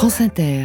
France Inter.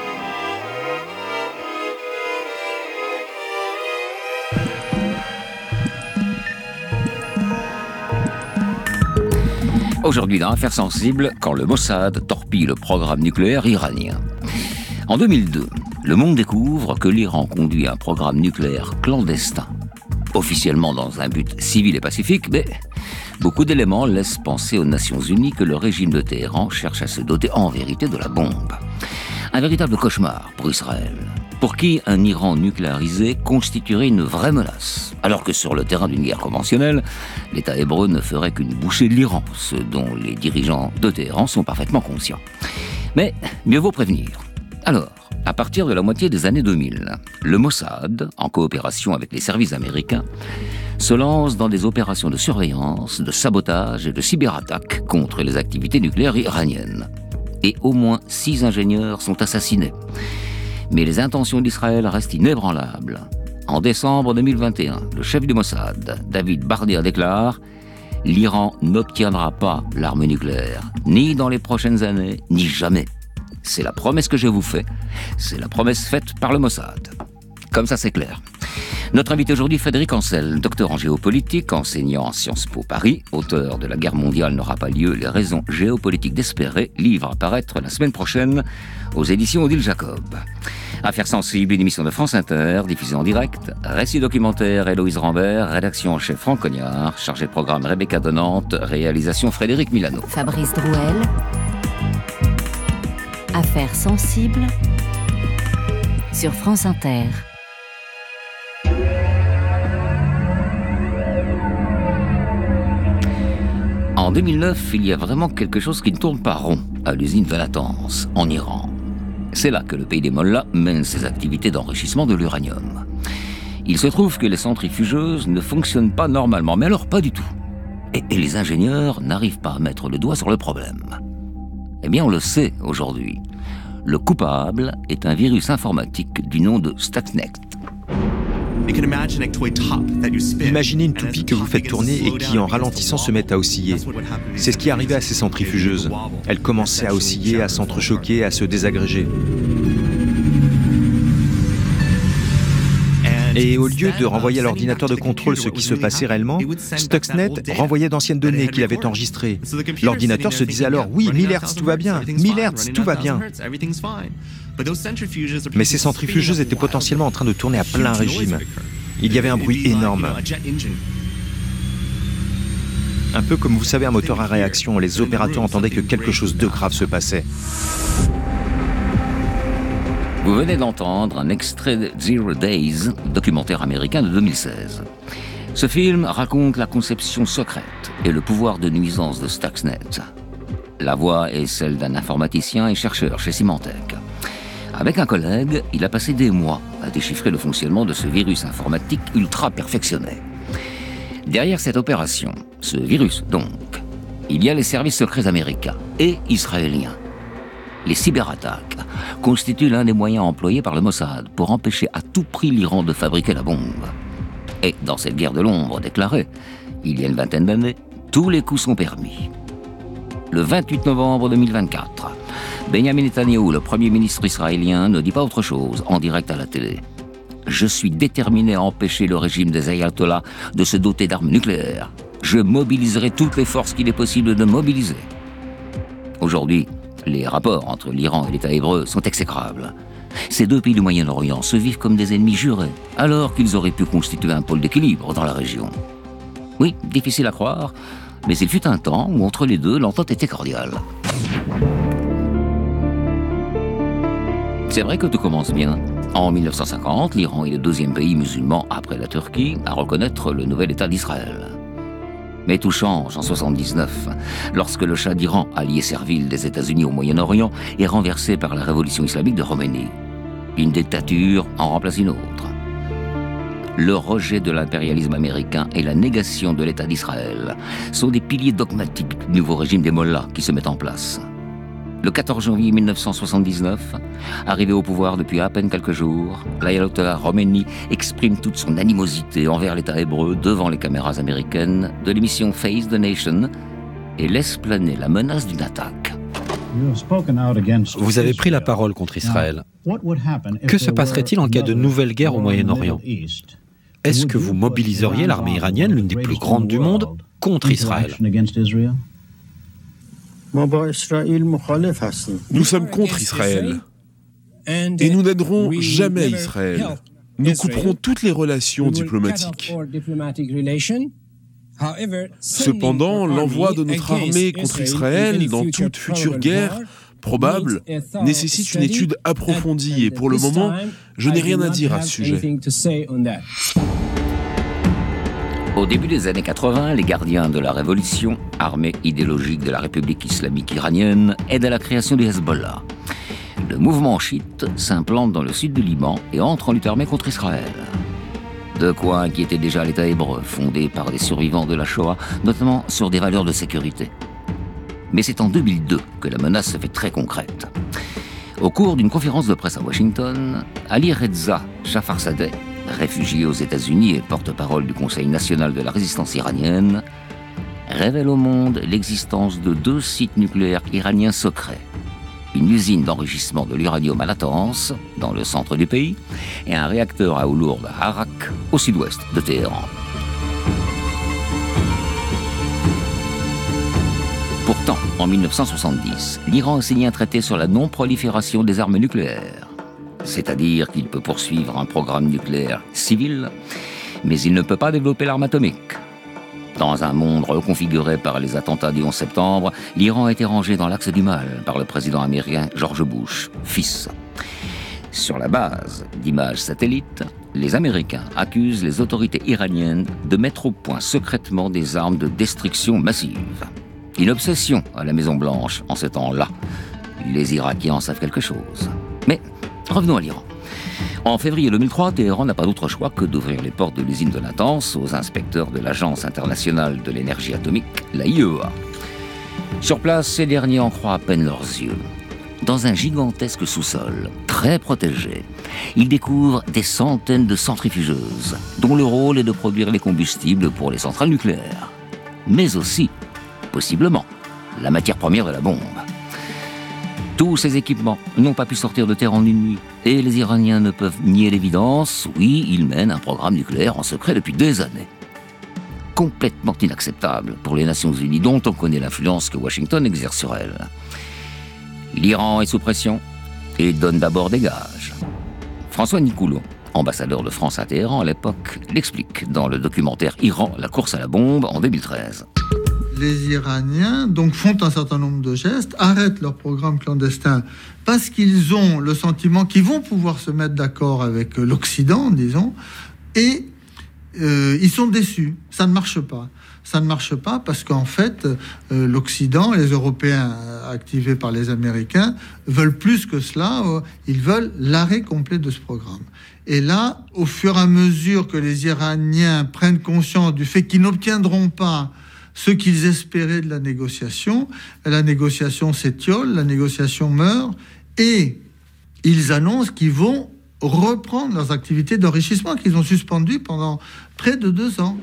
Aujourd'hui dans Affaires sensibles, quand le Mossad torpille le programme nucléaire iranien. En 2002, le monde découvre que l'Iran conduit un programme nucléaire clandestin, officiellement dans un but civil et pacifique, mais beaucoup d'éléments laissent penser aux Nations Unies que le régime de Téhéran cherche à se doter en vérité de la bombe. Un véritable cauchemar pour Israël, pour qui un Iran nucléarisé constituerait une vraie menace, alors que sur le terrain d'une guerre conventionnelle, l'État hébreu ne ferait qu'une bouchée de l'Iran, ce dont les dirigeants de Téhéran sont parfaitement conscients. Mais mieux vaut prévenir. Alors, à partir de la moitié des années 2000, le Mossad, en coopération avec les services américains, se lance dans des opérations de surveillance, de sabotage et de cyberattaques contre les activités nucléaires iraniennes. Et au moins 6 ingénieurs sont assassinés. Mais les intentions d'Israël restent inébranlables. En décembre 2021, le chef du Mossad, David Barnea, déclare « L'Iran n'obtiendra pas l'arme nucléaire, ni dans les prochaines années, ni jamais. C'est la promesse que je vous fais, c'est la promesse faite par le Mossad. » Comme ça, c'est clair. Notre invité aujourd'hui, Frédéric Ancel, docteur en géopolitique, enseignant à Sciences Po Paris, auteur de La guerre mondiale n'aura pas lieu, les raisons géopolitiques d'espérer, livre à paraître la semaine prochaine aux éditions Odile Jacob. Affaires sensibles, une émission de France Inter, diffusée en direct, récit documentaire Héloïse Rambert, rédaction en chef Franck Cognard, chargé de programme Rebecca Donante, réalisation Frédéric Milano. Fabrice Drouel. Affaires sensibles sur France Inter. En 2009, il y a vraiment quelque chose qui ne tourne pas rond à l'usine de Natanz, en Iran. C'est là que le pays des Mollahs mène ses activités d'enrichissement de l'uranium. Il se trouve que les centrifugeuses ne fonctionnent pas normalement, mais alors pas du tout. Et les ingénieurs n'arrivent pas à mettre le doigt sur le problème. Eh bien, on le sait aujourd'hui. Le coupable est un virus informatique du nom de Stuxnet. Imaginez une toupie que vous faites tourner et qui, en ralentissant, se met à osciller. C'est ce qui arrivait à ces centrifugeuses. Elles commençaient à osciller, à s'entrechoquer, à se désagréger. Et au lieu de renvoyer à l'ordinateur de contrôle ce qui se passait réellement, Stuxnet renvoyait d'anciennes données qu'il avait enregistrées. L'ordinateur se disait alors « Oui, 1000 Hz, tout va bien. 1000 Hz, tout va bien. » Mais ces centrifugeuses étaient potentiellement en train de tourner à plein régime. Il y avait un bruit énorme. Un peu comme vous savez un moteur à réaction, les opérateurs entendaient que quelque chose de grave se passait. Vous venez d'entendre un extrait de Zero Days, documentaire américain de 2016. Ce film raconte la conception secrète et le pouvoir de nuisance de Stuxnet. La voix est celle d'un informaticien et chercheur chez Symantec. Avec un collègue, il a passé des mois à déchiffrer le fonctionnement de ce virus informatique ultra perfectionné. Derrière cette opération, ce virus donc, il y a les services secrets américains et israéliens. Les cyberattaques constituent l'un des moyens employés par le Mossad pour empêcher à tout prix l'Iran de fabriquer la bombe. Et dans cette guerre de l'ombre déclarée, il y a une vingtaine d'années, tous les coups sont permis. Le 28 novembre 2024, Benjamin Netanyahou, le premier ministre israélien, ne dit pas autre chose en direct à la télé. « Je suis déterminé à empêcher le régime des ayatollahs de se doter d'armes nucléaires. Je mobiliserai toutes les forces qu'il est possible de mobiliser. » Aujourd'hui, les rapports entre l'Iran et l'État hébreu sont exécrables. Ces deux pays du Moyen-Orient se vivent comme des ennemis jurés, alors qu'ils auraient pu constituer un pôle d'équilibre dans la région. Oui, difficile à croire, mais il fut un temps où entre les deux, l'entente était cordiale. C'est vrai que tout commence bien. En 1950, l'Iran est le deuxième pays musulman après la Turquie à reconnaître le nouvel État d'Israël. Mais tout change en 1979, lorsque le Shah d'Iran, allié servile des États-Unis au Moyen-Orient, est renversé par la révolution islamique de Khomeini. Une dictature en remplace une autre. Le rejet de l'impérialisme américain et la négation de l'État d'Israël sont des piliers dogmatiques du nouveau régime des Mollahs qui se met en place. Le 14 janvier 1979, arrivé au pouvoir depuis à peine quelques jours, l'ayatollah Khomeini exprime toute son animosité envers l'État hébreu devant les caméras américaines de l'émission Face the Nation et laisse planer la menace d'une attaque. Vous avez pris la parole contre Israël. Que se passerait-il en cas de nouvelle guerre au Moyen-Orient ? Est-ce que vous mobiliseriez l'armée iranienne, l'une des plus grandes du monde, contre Israël ? Nous sommes contre Israël et nous n'aiderons jamais Israël. Nous couperons toutes les relations diplomatiques. Cependant, l'envoi de notre armée contre Israël dans toute future guerre probable nécessite une étude approfondie et pour le moment, je n'ai rien à dire à ce sujet. Au début des années 80, les gardiens de la révolution, armée idéologique de la République islamique iranienne, aident à la création du Hezbollah. Le mouvement chiite s'implante dans le sud du Liban et entre en lutte armée contre Israël. De quoi inquiéter déjà l'État hébreu, fondé par des survivants de la Shoah, notamment sur des valeurs de sécurité. Mais c'est en 2002 que la menace se fait très concrète. Au cours d'une conférence de presse à Washington, Ali Reza Jafarzadeh, réfugié aux États-Unis et porte-parole du Conseil national de la résistance iranienne, révèle au monde l'existence de 2 sites nucléaires iraniens secrets. Une usine d'enrichissement de l'uranium à Natanz, dans le centre du pays, et un réacteur à eau lourde à Arak, au sud-ouest de Téhéran. Pourtant, en 1970, l'Iran a signé un traité sur la non-prolifération des armes nucléaires. C'est-à-dire qu'il peut poursuivre un programme nucléaire civil, mais il ne peut pas développer l'arme atomique. Dans un monde reconfiguré par les attentats du 11 septembre, l'Iran a été rangé dans l'axe du mal par le président américain George Bush, fils. Sur la base d'images satellites, les Américains accusent les autorités iraniennes de mettre au point secrètement des armes de destruction massive. Une obsession à la Maison-Blanche en ce temps-là. Les Irakiens en savent quelque chose. Mais revenons à l'Iran. En février 2003, Téhéran n'a pas d'autre choix que d'ouvrir les portes de l'usine de Natanz aux inspecteurs de l'Agence internationale de l'énergie atomique, la IEA. Sur place, ces derniers en croient à peine leurs yeux. Dans un gigantesque sous-sol, très protégé, ils découvrent des centaines de centrifugeuses, dont le rôle est de produire les combustibles pour les centrales nucléaires. Mais aussi, possiblement, la matière première de la bombe. Tous ces équipements n'ont pas pu sortir de terre en une nuit. Et les Iraniens ne peuvent nier l'évidence. Oui, ils mènent un programme nucléaire en secret depuis des années. Complètement inacceptable pour les Nations Unies, dont on connaît l'influence que Washington exerce sur elles. L'Iran est sous pression et donne d'abord des gages. François Nicoulot, ambassadeur de France à Téhéran à l'époque, l'explique dans le documentaire Iran, la course à la bombe en 2013. Les Iraniens donc font un certain nombre de gestes, arrêtent leur programme clandestin parce qu'ils ont le sentiment qu'ils vont pouvoir se mettre d'accord avec l'Occident, disons, et ils sont déçus. Ça ne marche pas. Ça ne marche pas parce qu'en fait, l'Occident, les Européens activés par les Américains, veulent plus que cela. Ils veulent l'arrêt complet de ce programme. Et là, au fur et à mesure que les Iraniens prennent conscience du fait qu'ils n'obtiendront pas ce qu'ils espéraient de la négociation s'étiole, la négociation meurt, et ils annoncent qu'ils vont reprendre leurs activités d'enrichissement qu'ils ont suspendues pendant près de 2 ans.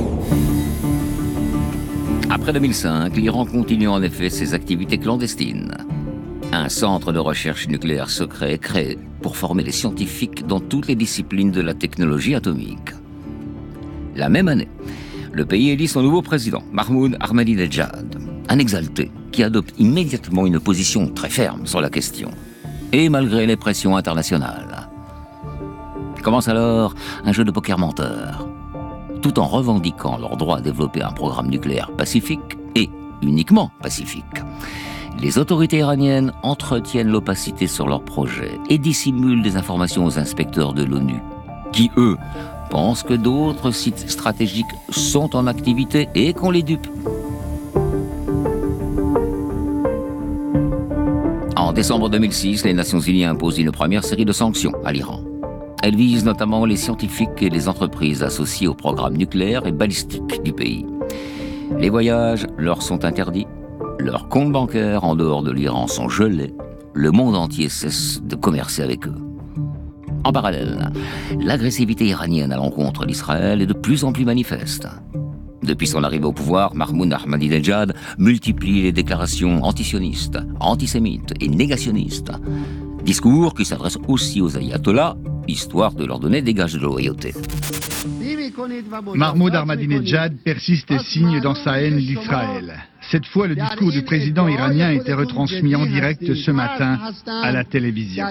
Après 2005, l'Iran continue en effet ses activités clandestines. Un centre de recherche nucléaire secret est créé pour former les scientifiques dans toutes les disciplines de la technologie atomique. La même année, le pays élit son nouveau président, Mahmoud Ahmadinejad, un exalté qui adopte immédiatement une position très ferme sur la question, et malgré les pressions internationales. Commence alors un jeu de poker menteur, tout en revendiquant leur droit à développer un programme nucléaire pacifique et uniquement pacifique. Les autorités iraniennes entretiennent l'opacité sur leur projet et dissimulent des informations aux inspecteurs de l'ONU, qui, eux, pensent que d'autres sites stratégiques sont en activité et qu'on les dupe. En décembre 2006, les Nations Unies imposent une première série de sanctions à l'Iran. Elles visent notamment les scientifiques et les entreprises associées au programme nucléaire et balistique du pays. Les voyages leur sont interdits, leurs comptes bancaires en dehors de l'Iran sont gelés, le monde entier cesse de commercer avec eux. En parallèle, l'agressivité iranienne à l'encontre d'Israël est de plus en plus manifeste. Depuis son arrivée au pouvoir, Mahmoud Ahmadinejad multiplie les déclarations antisionistes, antisémites et négationnistes. Discours qui s'adressent aussi aux ayatollahs, histoire de leur donner des gages de loyauté. Mahmoud Ahmadinejad persiste et signe dans sa haine d'Israël. Cette fois, le discours du président iranien était retransmis en direct ce matin à la télévision.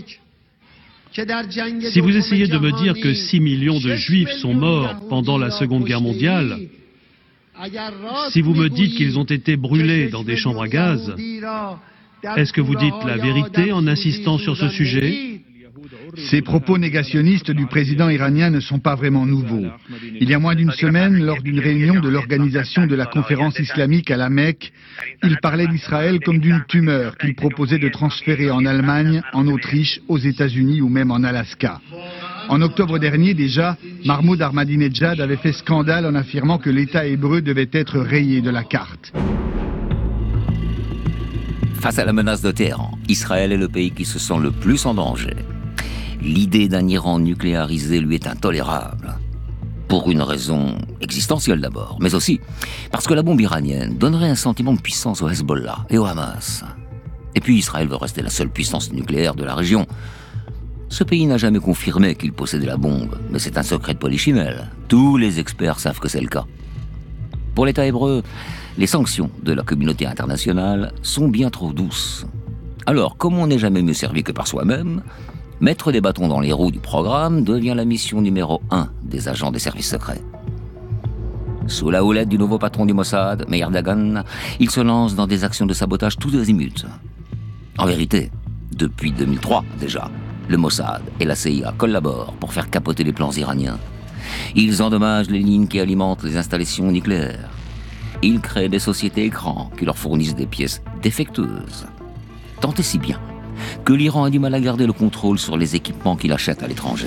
Si vous essayez de me dire que 6 millions de Juifs sont morts pendant la Seconde Guerre mondiale, si vous me dites qu'ils ont été brûlés dans des chambres à gaz, est-ce que vous dites la vérité en insistant sur ce sujet ? Ces propos négationnistes du président iranien ne sont pas vraiment nouveaux. Il y a moins d'une semaine, lors d'une réunion de l'organisation de la conférence islamique à la Mecque, il parlait d'Israël comme d'une tumeur qu'il proposait de transférer en Allemagne, en Autriche, aux États-Unis ou même en Alaska. En octobre dernier déjà, Mahmoud Ahmadinejad avait fait scandale en affirmant que l'État hébreu devait être rayé de la carte. Face à la menace de Téhéran, Israël est le pays qui se sent le plus en danger. L'idée d'un Iran nucléarisé lui est intolérable. Pour une raison existentielle d'abord, mais aussi parce que la bombe iranienne donnerait un sentiment de puissance au Hezbollah et au Hamas. Et puis Israël veut rester la seule puissance nucléaire de la région. Ce pays n'a jamais confirmé qu'il possédait la bombe, mais c'est un secret de polichinelle. Tous les experts savent que c'est le cas. Pour l'État hébreu, les sanctions de la communauté internationale sont bien trop douces. Alors, comme on n'est jamais mieux servi que par soi-même, mettre des bâtons dans les roues du programme devient la mission numéro 1 des agents des services secrets. Sous la houlette du nouveau patron du Mossad, Meir Dagan, il se lance dans des actions de sabotage tous azimuts. En vérité, depuis 2003 déjà, le Mossad et la CIA collaborent pour faire capoter les plans iraniens. Ils endommagent les lignes qui alimentent les installations nucléaires. Ils créent des sociétés écrans qui leur fournissent des pièces défectueuses. Tant et si bien que l'Iran a du mal à garder le contrôle sur les équipements qu'il achète à l'étranger.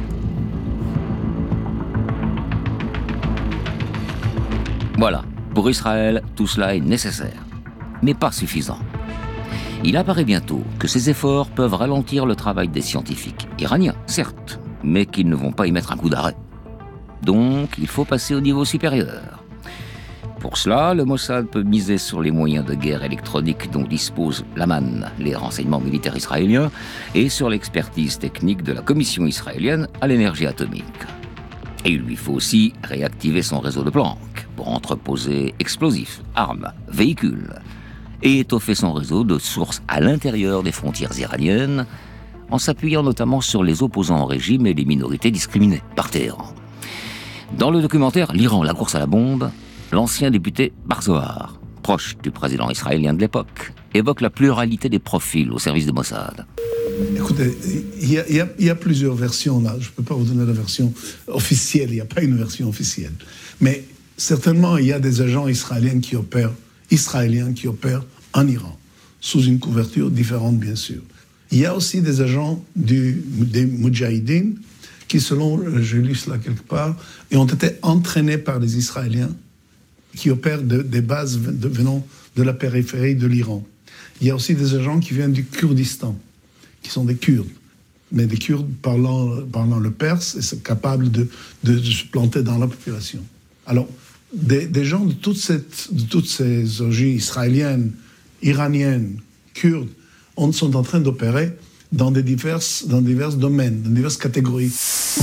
Voilà, pour Israël, tout cela est nécessaire, mais pas suffisant. Il apparaît bientôt que ces efforts peuvent ralentir le travail des scientifiques iraniens, certes, mais qu'ils ne vont pas y mettre un coup d'arrêt. Donc, il faut passer au niveau supérieur. Pour cela, le Mossad peut miser sur les moyens de guerre électronique dont dispose l'Aman, les renseignements militaires israéliens, et sur l'expertise technique de la Commission israélienne à l'énergie atomique. Et il lui faut aussi réactiver son réseau de planques pour entreposer explosifs, armes, véhicules, et étoffer son réseau de sources à l'intérieur des frontières iraniennes, en s'appuyant notamment sur les opposants au régime et les minorités discriminées par Téhéran. Dans le documentaire « L'Iran, la course à la bombe », l'ancien député Bar Zohar, proche du président israélien de l'époque, évoque la pluralité des profils au service de Mossad. Écoutez, il y a plusieurs versions là. Je ne peux pas vous donner la version officielle, il n'y a pas une version officielle. Mais certainement, il y a des agents israéliens qui opèrent en Iran, sous une couverture différente, bien sûr. Il y a aussi des agents des Moudjahidines qui, selon, j'ai lu cela quelque part, et ont été entraînés par les Israéliens qui opèrent des bases venant de la périphérie de l'Iran. Il y a aussi des agents qui viennent du Kurdistan, qui sont des Kurdes, mais des Kurdes parlant le perse et capables de se planter dans la population. Alors, des gens de toutes ces origines israéliennes, iraniennes, kurdes, sont en train d'opérer dans divers domaines, dans diverses catégories.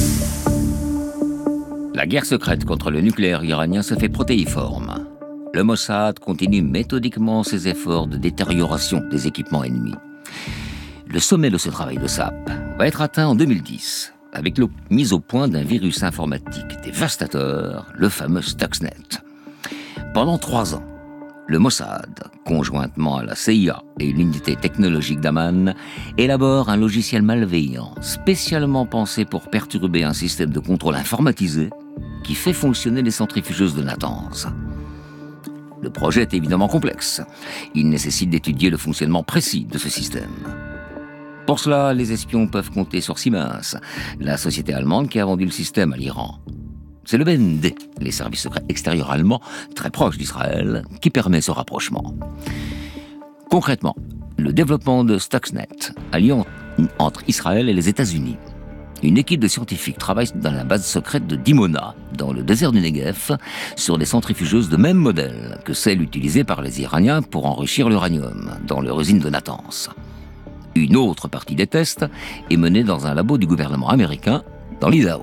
La guerre secrète contre le nucléaire iranien se fait protéiforme. Le Mossad continue méthodiquement ses efforts de détérioration des équipements ennemis. Le sommet de ce travail de sape va être atteint en 2010, avec la mise au point d'un virus informatique dévastateur, le fameux Stuxnet. Pendant 3 ans, le Mossad, conjointement à la CIA et l'unité technologique d'Aman, élabore un logiciel malveillant, spécialement pensé pour perturber un système de contrôle informatisé qui fait fonctionner les centrifugeuses de Natanz. Le projet est évidemment complexe. Il nécessite d'étudier le fonctionnement précis de ce système. Pour cela, les espions peuvent compter sur Siemens, la société allemande qui a vendu le système à l'Iran. C'est le BND, les services secrets extérieurs allemands, très proches d'Israël, qui permet ce rapprochement. Concrètement, le développement de Stuxnet, alliance entre Israël et les États-Unis, une équipe de scientifiques travaille dans la base secrète de Dimona, dans le désert du Negev, sur des centrifugeuses de même modèle que celles utilisées par les Iraniens pour enrichir l'uranium, dans leur usine de Natanz. Une autre partie des tests est menée dans un labo du gouvernement américain, dans l'Idaho.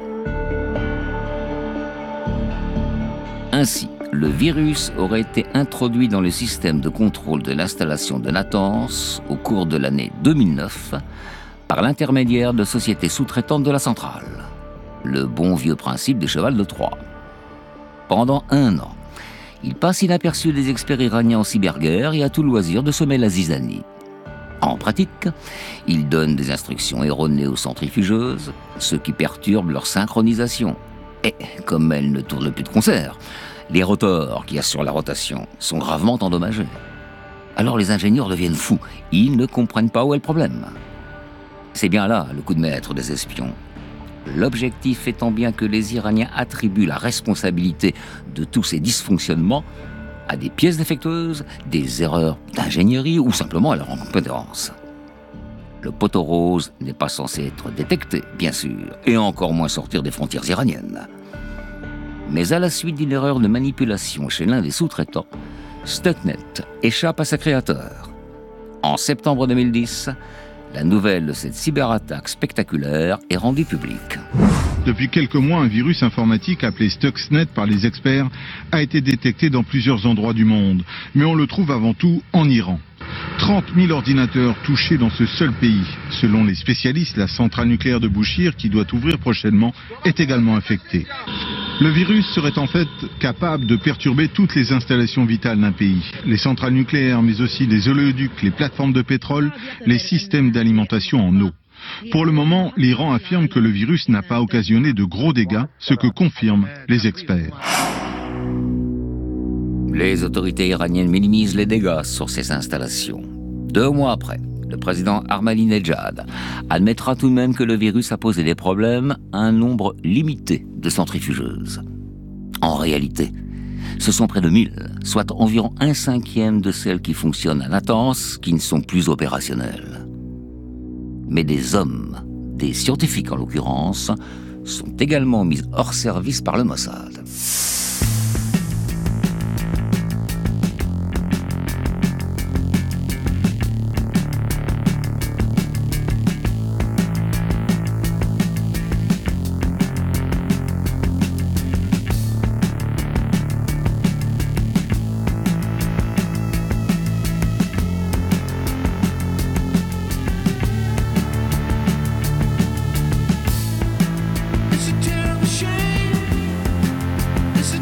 Ainsi, le virus aurait été introduit dans le système de contrôle de l'installation de Natanz au cours de l'année 2009 par l'intermédiaire de sociétés sous-traitantes de la centrale. Le bon vieux principe des chevals de Troie. Pendant 1 an, il passe inaperçu des experts iraniens en cyberguerre et a tout loisir de semer la zizanie. En pratique, il donne des instructions erronées aux centrifugeuses, ce qui perturbe leur synchronisation. Et comme elles ne tournent plus de concert, les rotors qui assurent la rotation sont gravement endommagés. Alors les ingénieurs deviennent fous, ils ne comprennent pas où est le problème. C'est bien là le coup de maître des espions. L'objectif étant bien que les Iraniens attribuent la responsabilité de tous ces dysfonctionnements à des pièces défectueuses, des erreurs d'ingénierie ou simplement à leur incompétence. Le poteau rose n'est pas censé être détecté, bien sûr, et encore moins sortir des frontières iraniennes. Mais à la suite d'une erreur de manipulation chez l'un des sous-traitants, Stuxnet échappe à sa créateur. En septembre 2010, la nouvelle de cette cyberattaque spectaculaire est rendue publique. Depuis quelques mois, un virus informatique appelé Stuxnet par les experts a été détecté dans plusieurs endroits du monde. Mais on le trouve avant tout en Iran. 30 000 ordinateurs touchés dans ce seul pays. Selon les spécialistes, la centrale nucléaire de Bouchir, qui doit ouvrir prochainement, est également infectée. Le virus serait en fait capable de perturber toutes les installations vitales d'un pays. Les centrales nucléaires, mais aussi les oléoducs, les plateformes de pétrole, les systèmes d'alimentation en eau. Pour le moment, l'Iran affirme que le virus n'a pas occasionné de gros dégâts, ce que confirment les experts. Les autorités iraniennes minimisent les dégâts sur ces installations. 2 mois après, le président Ahmadinejad admettra tout de même que le virus a posé des problèmes à un nombre limité de centrifugeuses. En réalité, ce sont près de 1000, soit environ 1/5 de celles qui fonctionnent à Natanz, qui ne sont plus opérationnelles. Mais des hommes, des scientifiques en l'occurrence, sont également mis hors service par le Mossad. It's a terrible shame. It's a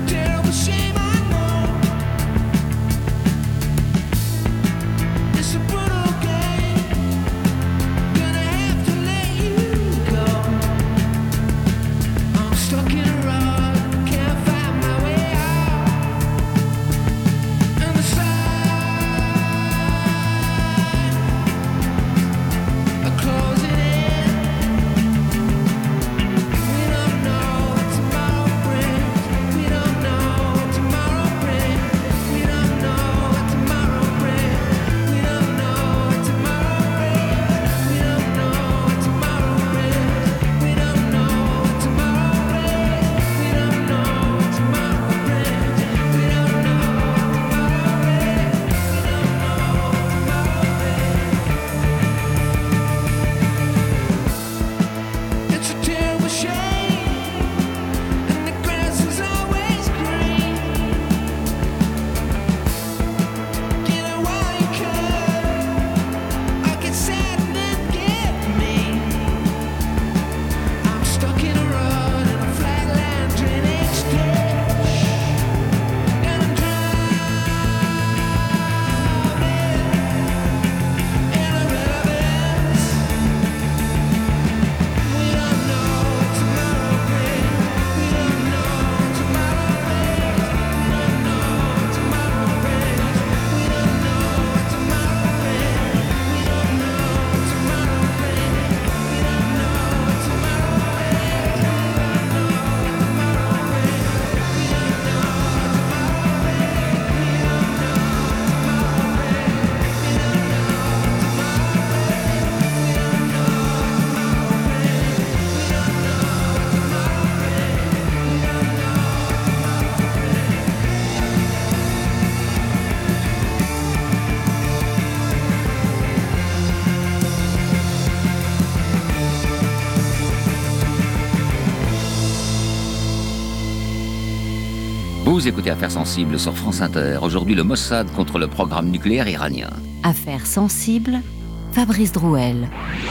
Vous écoutez Affaires sensibles sur France Inter. Aujourd'hui, le Mossad contre le programme nucléaire iranien. Affaires sensibles, Fabrice Drouel.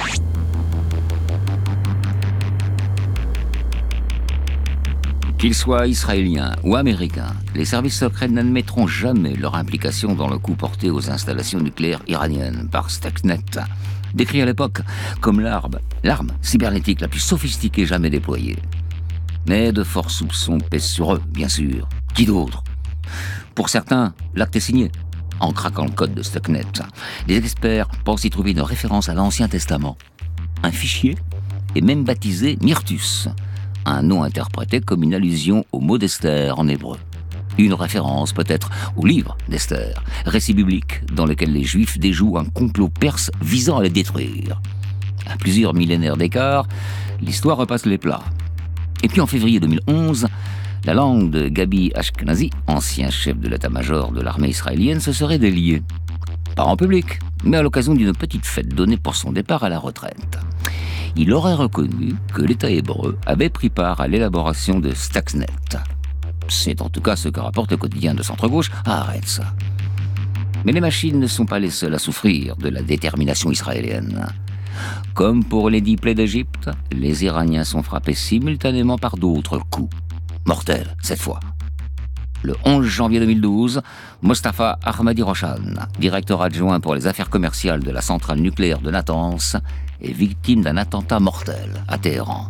Qu'ils soient israéliens ou américains, les services secrets n'admettront jamais leur implication dans le coup porté aux installations nucléaires iraniennes par Stuxnet, décrit à l'époque comme l'arme cybernétique la plus sophistiquée jamais déployée. Mais de forts soupçons pèsent sur eux, bien sûr. Qui d'autre? Pour certains, l'acte est signé. En craquant le code de Stuxnet, les experts pensent y trouver une référence à l'Ancien Testament. Un fichier est même baptisé Myrtus, un nom interprété comme une allusion au mot d'Esther en hébreu. Une référence peut-être au livre d'Esther, récit biblique dans lequel les Juifs déjouent un complot perse visant à les détruire. À plusieurs millénaires d'écart, l'histoire repasse les plats. Et puis en février 2011, la langue de Gabi Ashkenazi, ancien chef de l'état-major de l'armée israélienne, se serait déliée. Pas en public, mais à l'occasion d'une petite fête donnée pour son départ à la retraite. Il aurait reconnu que l'État hébreu avait pris part à l'élaboration de Stuxnet. C'est en tout cas ce que rapporte le quotidien de centre-gauche Haaretz. Mais les machines ne sont pas les seules à souffrir de la détermination israélienne. Comme pour les 10 plaies d'Égypte, les Iraniens sont frappés simultanément par d'autres coups. Mortels, cette fois. Le 11 janvier 2012, Mostafa Ahmadi-Roshan, directeur adjoint pour les affaires commerciales de la centrale nucléaire de Natanz, est victime d'un attentat mortel à Téhéran.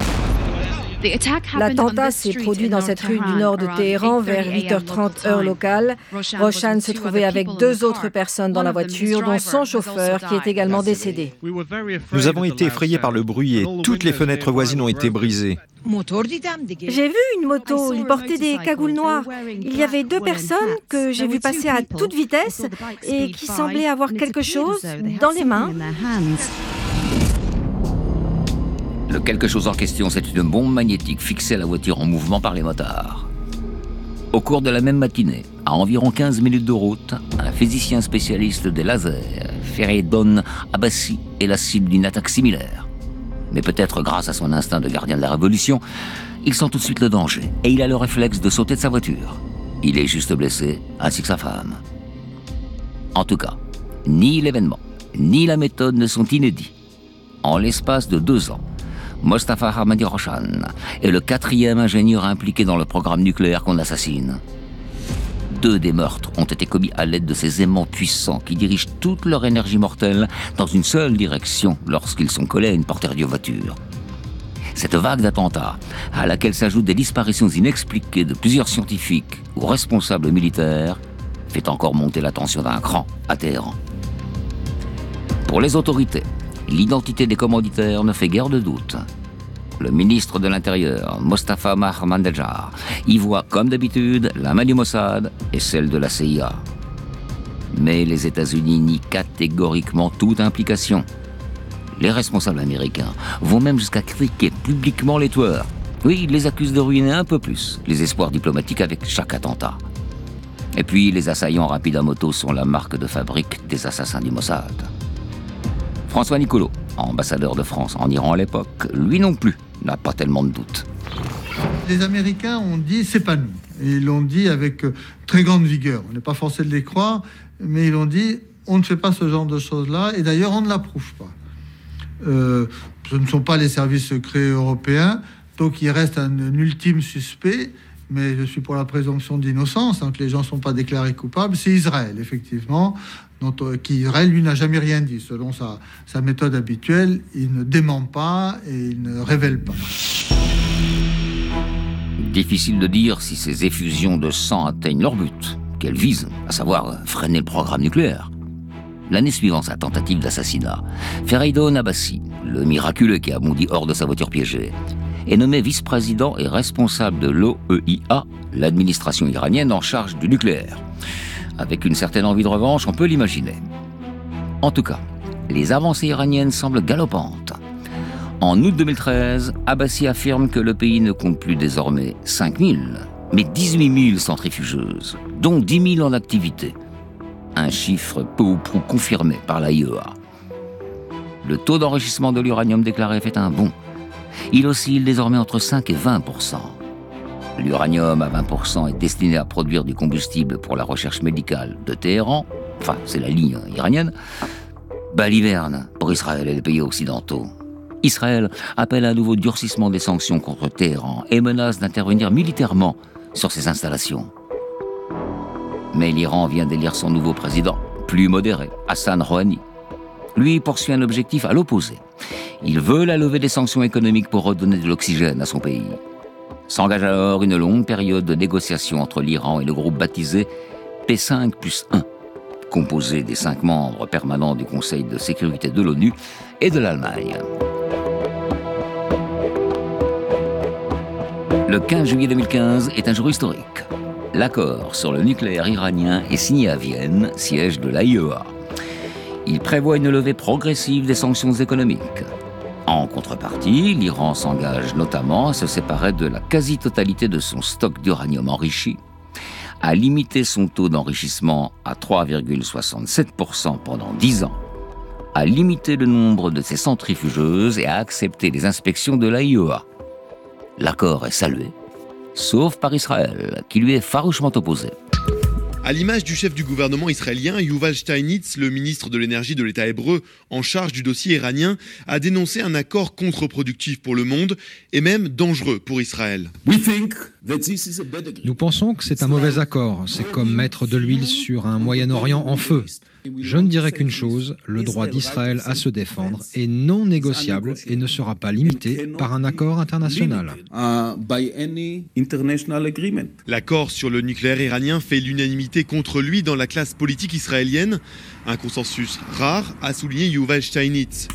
L'attentat s'est produit dans cette rue du nord de Téhéran vers 8h30 heure locale. Roshan se trouvait avec 2 autres personnes dans la voiture, dont son chauffeur qui est également décédé. Nous avons été effrayés par le bruit et toutes les fenêtres voisines ont été brisées. J'ai vu une moto, ils portaient des cagoules noires. Il y avait 2 personnes que j'ai vues passer à toute vitesse et qui semblaient avoir quelque chose dans les mains. Le quelque chose en question, c'est une bombe magnétique fixée à la voiture en mouvement par les motards. Au cours de la même matinée, à environ 15 minutes de route, un physicien spécialiste des lasers, Feridun Abbasi, est la cible d'une attaque similaire. Mais peut-être grâce à son instinct de gardien de la révolution, il sent tout de suite le danger et il a le réflexe de sauter de sa voiture. Il est juste blessé, ainsi que sa femme. En tout cas, ni l'événement, ni la méthode ne sont inédits. En l'espace de 2 ans, Mostafa Ahmadi-Roshan est le 4e ingénieur impliqué dans le programme nucléaire qu'on assassine. 2 des meurtres ont été commis à l'aide de ces aimants puissants qui dirigent toute leur énergie mortelle dans une seule direction lorsqu'ils sont collés à une portière de voiture. Cette vague d'attentats, à laquelle s'ajoutent des disparitions inexpliquées de plusieurs scientifiques ou responsables militaires, fait encore monter la tension d'un cran à Téhéran. Pour les autorités, l'identité des commanditaires ne fait guère de doute. Le ministre de l'Intérieur, Mostafa Ahmadinejad, y voit, comme d'habitude, la main du Mossad et celle de la CIA. Mais les États-Unis nient catégoriquement toute implication. Les responsables américains vont même jusqu'à critiquer publiquement les tueurs. Oui, ils les accusent de ruiner un peu plus les espoirs diplomatiques avec chaque attentat. Et puis, les assaillants rapides à moto sont la marque de fabrique des assassins du Mossad. François Nicolot, ambassadeur de France en Iran à l'époque, lui non plus n'a pas tellement de doutes. Les Américains ont dit « c'est pas nous ». Et ils l'ont dit avec très grande vigueur. On n'est pas forcé de les croire, mais ils ont dit « on ne fait pas ce genre de choses-là et d'ailleurs on ne l'approuve pas ». Ce ne sont pas les services secrets européens, donc il reste un ultime suspect, mais je suis pour la présomption d'innocence, que les gens ne sont pas déclarés coupables, c'est Israël, effectivement, qui Israël, lui, n'a jamais rien dit. Selon sa méthode habituelle, il ne dément pas et il ne révèle pas. Difficile de dire si ces effusions de sang atteignent leur but, qu'elles visent, à savoir freiner le programme nucléaire. L'année suivant sa tentative d'assassinat, Feridun Abbasi, le miraculeux qui a bondi hors de sa voiture piégée, est nommé vice-président et responsable de l'OEIA, l'administration iranienne en charge du nucléaire. Avec une certaine envie de revanche, on peut l'imaginer. En tout cas, les avancées iraniennes semblent galopantes. En août 2013, Abbasi affirme que le pays ne compte plus désormais 5 000, mais 18 000 centrifugeuses, dont 10 000 en activité. Un chiffre peu ou prou confirmé par l'AIEA. Le taux d'enrichissement de l'uranium déclaré fait un bond. Il oscille désormais entre 5 et 20%. L'uranium à 20% est destiné à produire du combustible pour la recherche médicale de Téhéran. Enfin, c'est la ligne iranienne. Baliverne pour Israël et les pays occidentaux. Israël appelle à un nouveau durcissement des sanctions contre Téhéran et menace d'intervenir militairement sur ses installations. Mais l'Iran vient d'élire son nouveau président, plus modéré, Hassan Rouhani. Lui poursuit un objectif à l'opposé. Il veut la levée des sanctions économiques pour redonner de l'oxygène à son pays. S'engage alors une longue période de négociation entre l'Iran et le groupe baptisé P5+1, composé des 5 membres permanents du Conseil de sécurité de l'ONU et de l'Allemagne. Le 15 juillet 2015 est un jour historique. L'accord sur le nucléaire iranien est signé à Vienne, siège de l'AIEA. Il prévoit une levée progressive des sanctions économiques. En contrepartie, l'Iran s'engage notamment à se séparer de la quasi-totalité de son stock d'uranium enrichi, à limiter son taux d'enrichissement à 3,67% pendant 10 ans, à limiter le nombre de ses centrifugeuses et à accepter les inspections de l'AIEA. L'accord est salué, sauf par Israël, qui lui est farouchement opposé. À l'image du chef du gouvernement israélien, Yuval Steinitz, le ministre de l'énergie de l'État hébreu en charge du dossier iranien, a dénoncé un accord contre-productif pour le monde et même dangereux pour Israël. Nous pensons que c'est un mauvais accord. C'est comme mettre de l'huile sur un Moyen-Orient en feu. Je ne dirais qu'une chose, le droit d'Israël à se défendre est non négociable et ne sera pas limité par un accord international. L'accord sur le nucléaire iranien fait l'unanimité contre lui dans la classe politique israélienne. Un consensus rare, a souligné Yuval Steinitz.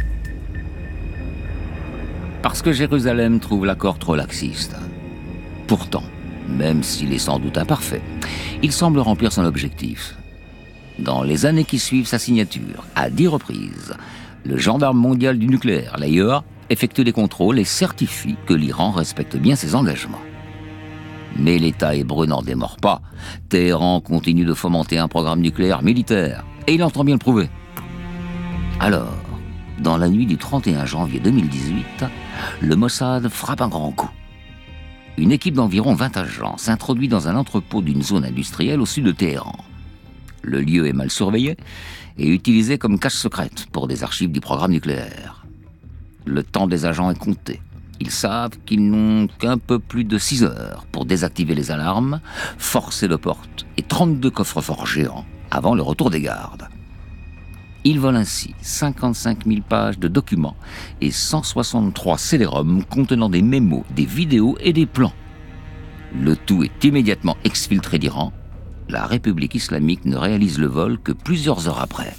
Parce que Jérusalem trouve l'accord trop laxiste. Pourtant, même s'il est sans doute imparfait, il semble remplir son objectif. Dans les années qui suivent sa signature, à 10 reprises, le gendarme mondial du nucléaire, l'AIEA, effectue des contrôles et certifie que l'Iran respecte bien ses engagements. Mais l'État hébreu n'en démord pas. Téhéran continue de fomenter un programme nucléaire militaire, et il entend bien le prouver. Alors, dans la nuit du 31 janvier 2018, le Mossad frappe un grand coup. Une équipe d'environ 20 agents s'introduit dans un entrepôt d'une zone industrielle au sud de Téhéran. Le lieu est mal surveillé et utilisé comme cache secrète pour des archives du programme nucléaire. Le temps des agents est compté. Ils savent qu'ils n'ont qu'un peu plus de 6 heures pour désactiver les alarmes, forcer de porte et 32 coffres-forts géants avant le retour des gardes. Ils volent ainsi 55 000 pages de documents et 163 CD-ROM contenant des mémos, des vidéos et des plans. Le tout est immédiatement exfiltré d'Iran. La République islamique ne réalise le vol que plusieurs heures après.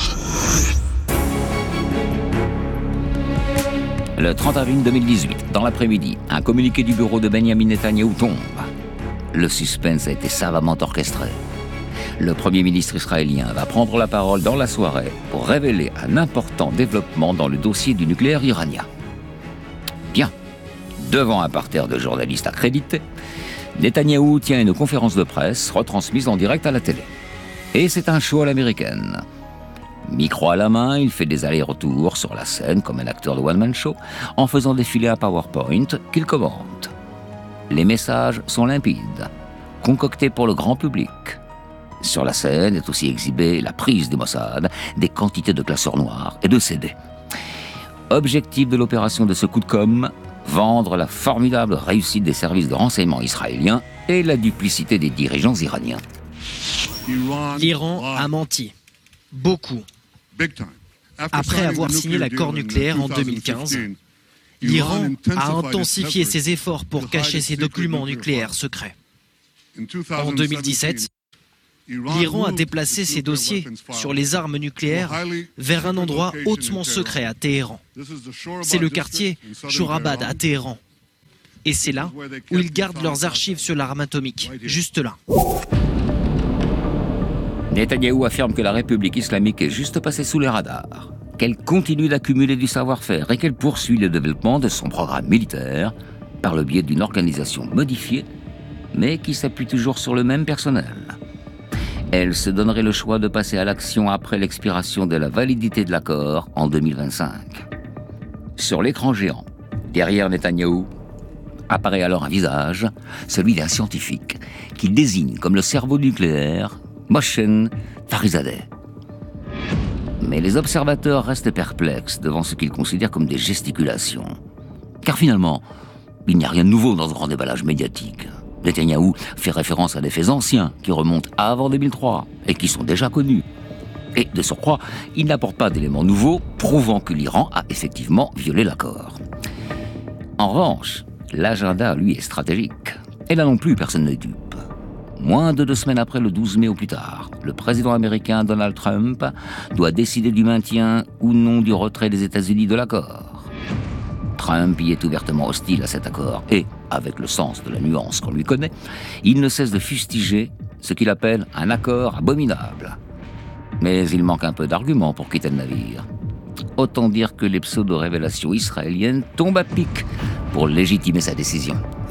Le 30 avril 2018, dans l'après-midi, un communiqué du bureau de Benjamin Netanyahou tombe. Le suspense a été savamment orchestré. Le Premier ministre israélien va prendre la parole dans la soirée pour révéler un important développement dans le dossier du nucléaire iranien. Bien, devant un parterre de journalistes accrédités, Netanyahou tient une conférence de presse retransmise en direct à la télé. Et c'est un show à l'américaine. Micro à la main, il fait des allers-retours sur la scène comme un acteur de one-man show en faisant défiler un PowerPoint qu'il commente. Les messages sont limpides, concoctés pour le grand public. Sur la scène est aussi exhibée la prise du Mossad, des quantités de classeurs noirs et de CD. Objectif de l'opération de ce coup de com', vendre la formidable réussite des services de renseignement israéliens et la duplicité des dirigeants iraniens. L'Iran a menti. Beaucoup. Après avoir signé l'accord nucléaire en 2015, l'Iran a intensifié ses efforts pour cacher ses documents nucléaires secrets. En 2017, l'Iran a déplacé ses dossiers sur les armes nucléaires vers un endroit hautement secret à Téhéran. C'est le quartier Shorabad à Téhéran. Et c'est là où ils gardent leurs archives sur l'arme atomique, juste là. Netanyahou affirme que la République islamique est juste passée sous les radars, qu'elle continue d'accumuler du savoir-faire et qu'elle poursuit le développement de son programme militaire par le biais d'une organisation modifiée, mais qui s'appuie toujours sur le même personnel. Elle se donnerait le choix de passer à l'action après l'expiration de la validité de l'accord en 2025. Sur l'écran géant, derrière Netanyahou, Apparaît alors un visage, celui d'un scientifique, qu'il désigne comme le cerveau nucléaire, Mohsen Fakhrizadeh. Mais les observateurs restent perplexes devant ce qu'ils considèrent comme des gesticulations. Car finalement, il n'y a rien de nouveau dans ce grand déballage médiatique. Netanyahou fait référence à des faits anciens qui remontent à avant 2003 et qui sont déjà connus. Et de surcroît, il n'apporte pas d'éléments nouveaux prouvant que l'Iran a effectivement violé l'accord. En revanche, l'agenda, lui, est stratégique. Et là non plus, personne n'est dupe. Moins de 2 semaines après, le 12 mai au plus tard, le président américain Donald Trump doit décider du maintien ou non du retrait des États-Unis de l'accord. Trump y est ouvertement hostile à cet accord et, avec le sens de la nuance qu'on lui connaît, il ne cesse de fustiger ce qu'il appelle un accord abominable. Mais il manque un peu d'arguments pour quitter le navire. Autant dire que les pseudo-révélations israéliennes tombent à pic pour légitimer sa décision.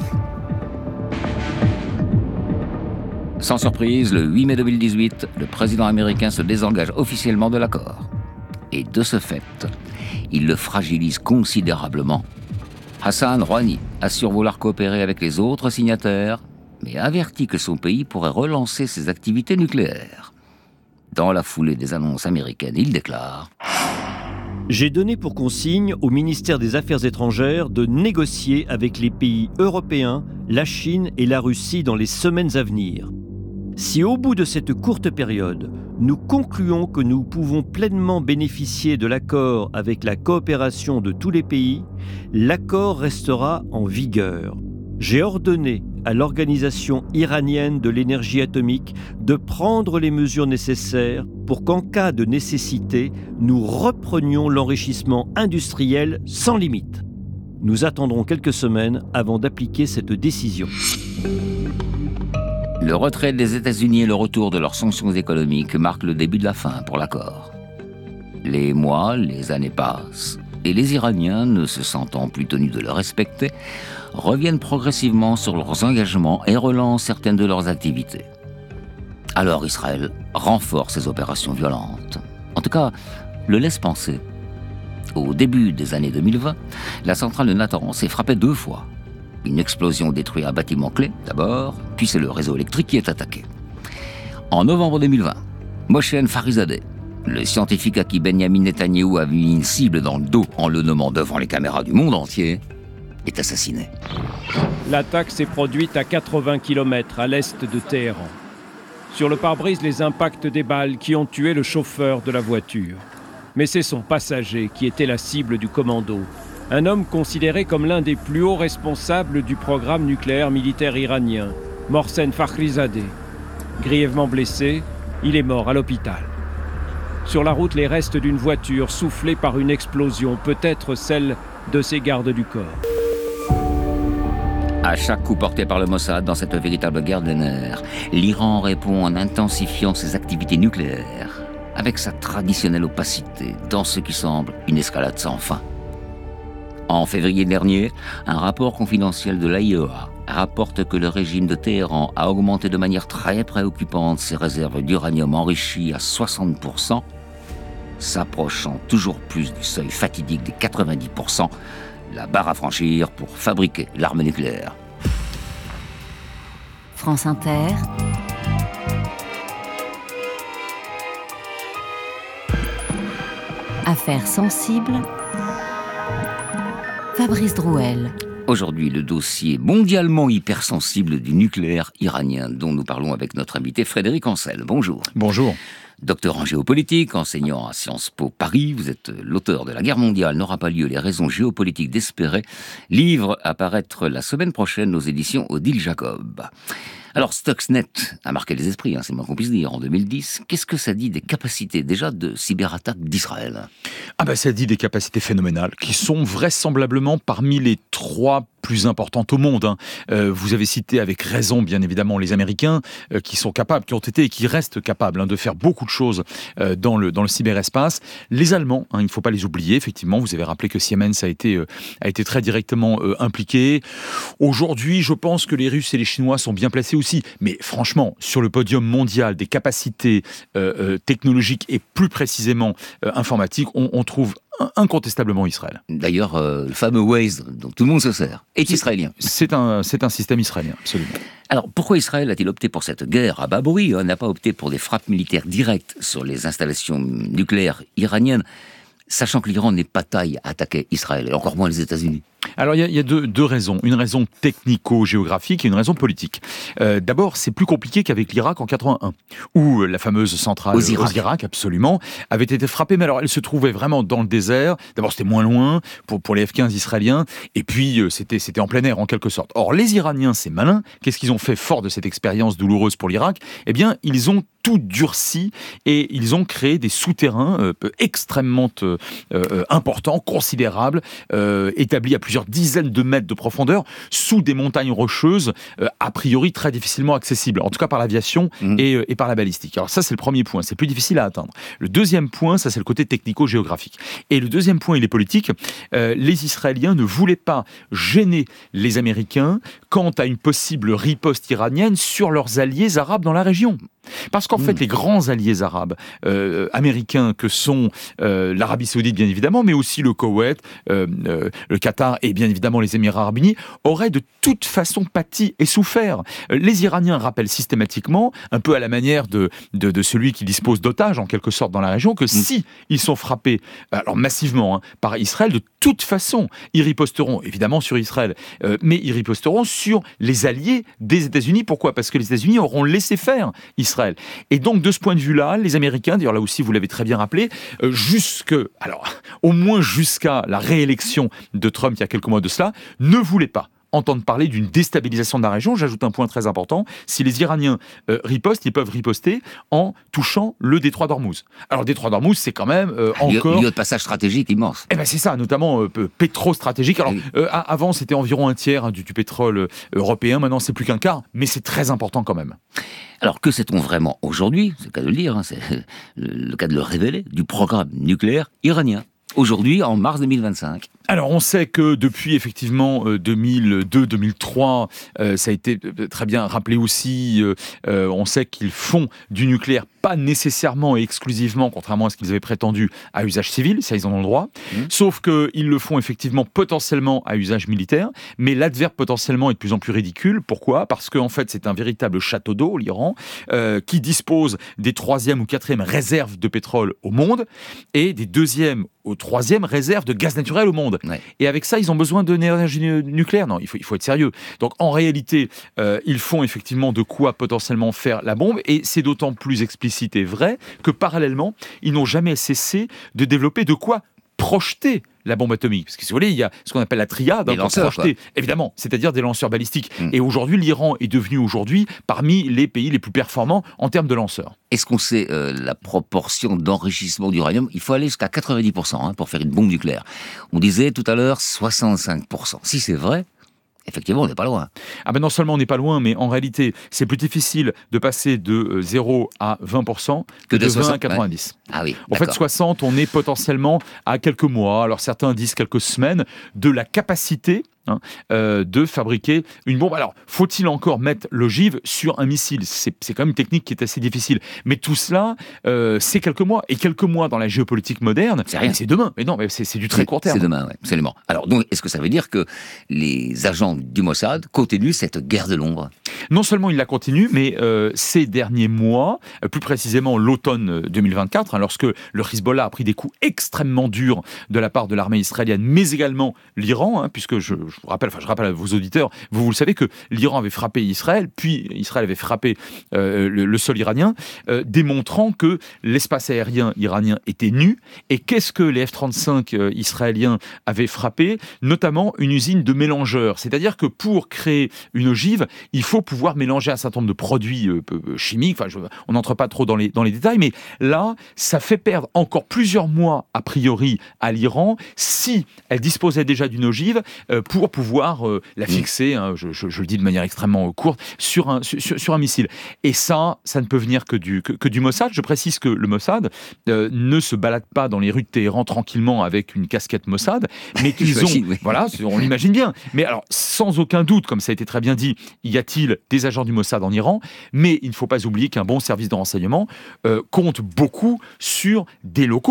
Sans surprise, le 8 mai 2018, le président américain se désengage officiellement de l'accord. Et de ce fait, il le fragilise considérablement. Hassan Rouhani assure vouloir coopérer avec les autres signataires, mais avertit que son pays pourrait relancer ses activités nucléaires. Dans la foulée des annonces américaines, il déclare « J'ai donné pour consigne au ministère des Affaires étrangères de négocier avec les pays européens, la Chine et la Russie dans les semaines à venir. Si au bout de cette courte période, nous concluons que nous pouvons pleinement bénéficier de l'accord avec la coopération de tous les pays, l'accord restera en vigueur. J'ai ordonné à l'Organisation iranienne de l'énergie atomique de prendre les mesures nécessaires pour qu'en cas de nécessité, nous reprenions l'enrichissement industriel sans limite. Nous attendrons quelques semaines avant d'appliquer cette décision. » Le retrait des États-Unis et le retour de leurs sanctions économiques marquent le début de la fin pour l'accord. Les mois, les années passent, et les Iraniens, ne se sentant plus tenus de le respecter, reviennent progressivement sur leurs engagements et relancent certaines de leurs activités. Alors Israël renforce ses opérations violentes. En tout cas, le laisse penser. Au début des années 2020, la centrale de Natanz est frappée 2 fois. Une explosion détruit un bâtiment clé, d'abord, puis c'est le réseau électrique qui est attaqué. En novembre 2020, Mohsen Fakhrizadeh, le scientifique à qui Benyamin Netanyahou a mis une cible dans le dos en le nommant devant les caméras du monde entier, est assassiné. L'attaque s'est produite à 80 km à l'est de Téhéran. Sur le pare-brise, les impacts des balles qui ont tué le chauffeur de la voiture. Mais c'est son passager qui était la cible du commando. Un homme considéré comme l'un des plus hauts responsables du programme nucléaire militaire iranien, Mohsen Fakhrizadeh. Grièvement blessé, il est mort à l'hôpital. Sur la route, les restes d'une voiture soufflée par une explosion, peut-être celle de ses gardes du corps. À chaque coup porté par le Mossad dans cette véritable guerre des nerfs, l'Iran répond en intensifiant ses activités nucléaires, avec sa traditionnelle opacité, dans ce qui semble une escalade sans fin. En février dernier, un rapport confidentiel de l'AIEA rapporte que le régime de Téhéran a augmenté de manière très préoccupante ses réserves d'uranium enrichi à 60%, s'approchant toujours plus du seuil fatidique des 90%, la barre à franchir pour fabriquer l'arme nucléaire. France Inter. Affaires sensibles. Fabrice Drouel. Aujourd'hui, le dossier mondialement hypersensible du nucléaire iranien, dont nous parlons avec notre invité Frédéric Ancel. Bonjour. Bonjour. Docteur en géopolitique, enseignant à Sciences Po Paris, vous êtes l'auteur de La guerre mondiale n'aura pas lieu, les raisons géopolitiques d'espérer, livre à paraître la semaine prochaine aux éditions Odile Jacob. Alors Stuxnet a marqué les esprits, c'est le moins qu'on puisse dire, en 2010. Qu'est-ce que ça dit des capacités déjà de cyberattaque d'Israël ? Ça dit des capacités phénoménales qui sont vraisemblablement parmi les 3 plus importantes au monde. Vous avez cité avec raison, bien évidemment, les Américains qui sont capables, qui ont été et qui restent capables de faire beaucoup de choses dans le cyberespace. Les Allemands, il ne faut pas les oublier, effectivement, vous avez rappelé que Siemens a été très directement impliqué. Aujourd'hui, je pense que les Russes et les Chinois sont bien placés aussi, mais franchement, sur le podium mondial des capacités technologiques et plus précisément informatiques, on trouve incontestablement Israël. D'ailleurs, le fameux Waze, dont tout le monde se sert, est israélien. C'est un système israélien, absolument. Alors, pourquoi Israël a-t-il opté pour cette guerre à bas bruit, n'a pas opté pour des frappes militaires directes sur les installations nucléaires iraniennes, sachant que l'Iran n'est pas taille à attaquer Israël, et encore moins les États-Unis? Alors, il y a deux raisons. Une raison technico-géographique et une raison politique. D'abord, c'est plus compliqué qu'avec l'Irak en 81, où la fameuse centrale aux Irak, absolument, avait été frappée. Mais alors, elle se trouvait vraiment dans le désert. D'abord, c'était moins loin pour les F-15 israéliens. Et puis, c'était en plein air, en quelque sorte. Or, les Iraniens, c'est malin. Qu'est-ce qu'ils ont fait fort de cette expérience douloureuse pour l'Irak? Eh bien, ils ont tout durci et ils ont créé des souterrains extrêmement importants, considérables, établis à plusieurs dizaines de mètres de profondeur, sous des montagnes rocheuses, a priori très difficilement accessibles, en tout cas par l'aviation et par la balistique. Alors ça, c'est le premier point, c'est plus difficile à atteindre. Le deuxième point, ça c'est le côté technico-géographique. Et le deuxième point, il est politique. Les Israéliens ne voulaient pas gêner les Américains quant à une possible riposte iranienne sur leurs alliés arabes dans la région. Parce qu'en fait, les grands alliés arabes américains que sont l'Arabie Saoudite, bien évidemment, mais aussi le Koweït, le Qatar et bien évidemment les Émirats Arabes Unis, auraient de toute façon pâti et souffert. Les Iraniens rappellent systématiquement, un peu à la manière de celui qui dispose d'otages, en quelque sorte, dans la région, que si ils sont frappés, alors massivement, par Israël, de toute façon, ils riposteront évidemment sur Israël, mais ils riposteront sur les alliés des États-Unis. Pourquoi ? Parce que les États-Unis auront laissé faire Israël. Et donc, de ce point de vue-là, les Américains, d'ailleurs là aussi vous l'avez très bien rappelé, au moins jusqu'à la réélection de Trump il y a quelques mois de cela, ne voulaient pas entendre parler d'une déstabilisation de la région. J'ajoute un point très important, si les Iraniens ripostent, ils peuvent riposter en touchant le détroit d'Ormuz. Alors le détroit d'Ormuz, c'est quand même encore... Il y a de passage stratégique immense. Eh ben c'est ça, notamment pétro-stratégique. Alors avant, c'était environ un tiers du pétrole européen, maintenant c'est plus qu'un quart, mais c'est très important quand même. Alors que sait-on vraiment aujourd'hui, c'est le cas de le dire, c'est le cas de le révéler, du programme nucléaire iranien, aujourd'hui en mars 2025? Alors, on sait que depuis, effectivement, 2002-2003, ça a été très bien rappelé aussi, on sait qu'ils font du nucléaire, pas nécessairement et exclusivement, contrairement à ce qu'ils avaient prétendu, à usage civil, ça ils en ont le droit, sauf qu'ils le font effectivement potentiellement à usage militaire, mais l'adverbe potentiellement est de plus en plus ridicule. Pourquoi ? Parce qu'en fait, c'est un véritable château d'eau, l'Iran, qui dispose des 3e ou 4e réserves de pétrole au monde, et des 2e ou 3e réserves de gaz naturel au monde. Ouais. Et avec ça, ils ont besoin d'énergie nucléaire. Non, il faut être sérieux. Donc en réalité, ils font effectivement de quoi potentiellement faire la bombe, et c'est d'autant plus explicite et vrai que parallèlement, ils n'ont jamais cessé de développer de quoi projeter la bombe atomique. Parce que si vous voulez, il y a ce qu'on appelle la triade, pour projeter, évidemment, c'est-à-dire des lanceurs balistiques. Et aujourd'hui, l'Iran est devenu parmi les pays les plus performants en termes de lanceurs. Est-ce qu'on sait la proportion d'enrichissement d'uranium ? Il faut aller jusqu'à 90% pour faire une bombe nucléaire. On disait tout à l'heure 65%. Si c'est vrai, effectivement, on n'est pas loin. Ah ben non seulement on n'est pas loin, mais en réalité, c'est plus difficile de passer de 0 à 20% que de 20 à 90. Ouais. Ah oui, en fait, 60, on est potentiellement à quelques mois, alors certains disent quelques semaines, de la capacité de fabriquer une bombe. Alors, faut-il encore mettre l'ogive sur un missile ? C'est quand même une technique qui est assez difficile. Mais tout cela, c'est quelques mois. Et quelques mois dans la géopolitique moderne, c'est rien. C'est demain. Mais non, mais c'est du très court terme. C'est demain, oui, absolument. Alors, donc, est-ce que ça veut dire que les agents du Mossad continuent cette guerre de l'ombre ? Non seulement ils la continuent, mais ces derniers mois, plus précisément l'automne 2024, lorsque le Hezbollah a pris des coups extrêmement durs de la part de l'armée israélienne, mais également l'Iran, puisque je rappelle à vos auditeurs, vous le savez que l'Iran avait frappé Israël, puis Israël avait frappé le sol iranien, démontrant que l'espace aérien iranien était nu. Et qu'est-ce que les F-35 israéliens avaient frappé ? Notamment une usine de mélangeurs. C'est-à-dire que pour créer une ogive, il faut pouvoir mélanger un certain nombre de produits chimiques. Enfin, on n'entre pas trop dans les détails, mais là, ça fait perdre encore plusieurs mois, a priori, à l'Iran, si elle disposait déjà d'une ogive, pour pouvoir la fixer, je le dis de manière extrêmement courte, sur un missile. Et ça ne peut venir que du Mossad. Je précise que le Mossad ne se balade pas dans les rues de Téhéran tranquillement avec une casquette Mossad, mais qu'ils ont... Oui. Voilà, on l'imagine bien. Mais alors, sans aucun doute, comme ça a été très bien dit, y a-t-il des agents du Mossad en Iran, mais il ne faut pas oublier qu'un bon service de renseignement compte beaucoup sur des locaux.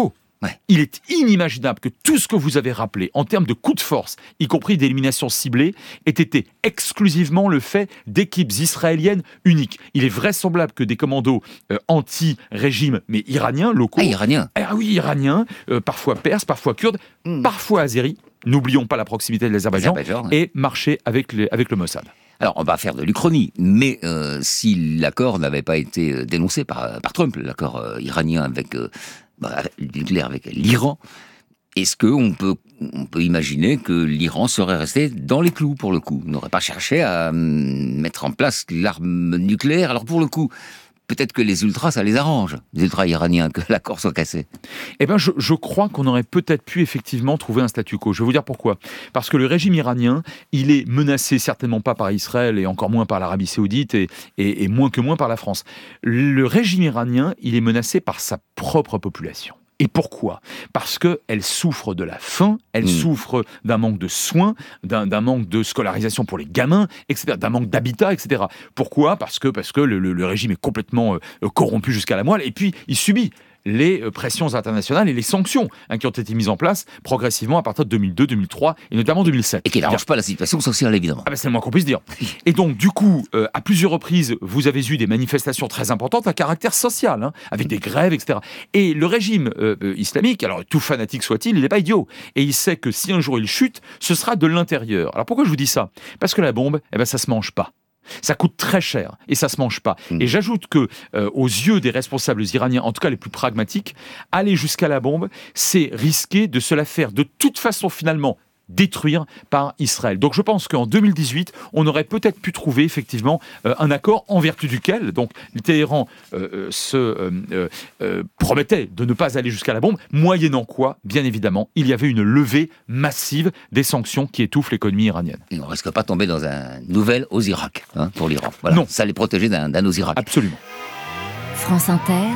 Il est inimaginable que tout ce que vous avez rappelé en termes de coups de force, y compris d'élimination ciblée, ait été exclusivement le fait d'équipes israéliennes uniques. Il est vraisemblable que des commandos anti-régime, mais iraniens, locaux... iraniens. Iraniens, parfois perses, parfois kurdes, parfois azéris, n'oublions pas la proximité de l'Azerbaïdjan, et marchaient avec le Mossad. Alors, on va faire de l'Uchronie, mais si l'accord n'avait pas été dénoncé par Trump, l'accord iranien avec nucléaire avec l'Iran, est-ce qu'on peut imaginer que l'Iran serait resté dans les clous, pour le coup, n'aurait pas cherché à mettre en place l'arme nucléaire? Alors, pour le coup, peut-être que les ultras, ça les arrange, les ultras iraniens, que l'accord soit cassé. Eh bien, je crois qu'on aurait peut-être pu effectivement trouver un statu quo. Je vais vous dire pourquoi. Parce que le régime iranien, il est menacé certainement pas par Israël et encore moins par l'Arabie Saoudite et moins que moins par la France. Le régime iranien, il est menacé par sa propre population. Et pourquoi ? Parce qu'elle souffre de la faim, elle souffre d'un manque de soins, d'un manque de scolarisation pour les gamins, etc., d'un manque d'habitat, etc. Pourquoi ? Parce que le régime est complètement corrompu jusqu'à la moelle, et puis il subit les pressions internationales et les sanctions qui ont été mises en place progressivement à partir de 2002, 2003 et notamment 2007. Et qui n'arrange pas la situation sociale, évidemment. C'est le moins qu'on puisse dire. Et donc, du coup, à plusieurs reprises, vous avez eu des manifestations très importantes à caractère social, avec des grèves, etc. Et le régime islamique, alors tout fanatique soit-il, il n'est pas idiot. Et il sait que si un jour il chute, ce sera de l'intérieur. Alors pourquoi je vous dis ça ? Parce que la bombe, ça se mange pas. Ça coûte très cher et ça se mange pas. Et j'ajoute que, aux yeux des responsables iraniens, en tout cas les plus pragmatiques, aller jusqu'à la bombe, c'est risquer de se la faire de toute façon finalement détruire par Israël. Donc je pense qu'en 2018, on aurait peut-être pu trouver effectivement un accord en vertu duquel donc Téhéran promettait de ne pas aller jusqu'à la bombe, moyennant quoi, bien évidemment, il y avait une levée massive des sanctions qui étouffent l'économie iranienne. Et on ne risque pas de tomber dans un nouvel Osirak pour l'Iran. Voilà. Non. Ça les protéger d'un Osirak. Absolument. France Inter.